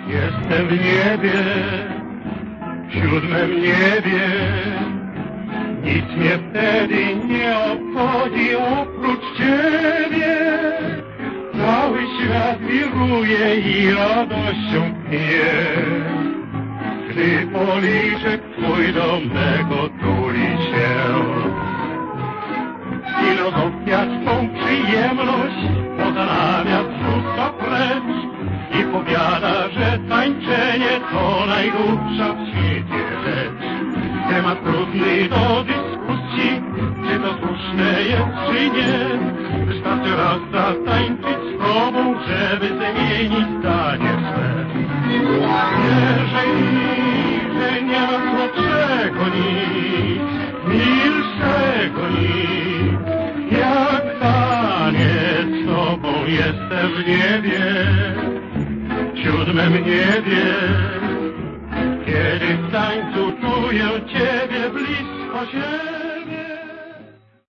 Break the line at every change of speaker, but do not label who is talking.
Jestem w niebie, w siódmym niebie. Nic mnie wtedy nie obchodzi oprócz Ciebie. Cały świat wiruje i radością pnie. Gdy policzek Twój do mego tuli się. Filozofia swą przyjemność poznania wrzuca precz i powiada, że tańczenie to najgłupsza w świecie rzecz. Temat trudny do dyskusji, czy to słuszne jest, czy nie. Wystarczy raz zatańczyć z Tobą, żeby zmienić zdanie swe. Że nie ma słodszego nic, milszego nic, jak taniec z Tobą. Jestem w niebie, w siódmym niebie. Kiedy w tańcu czuję Ciebie blisko się.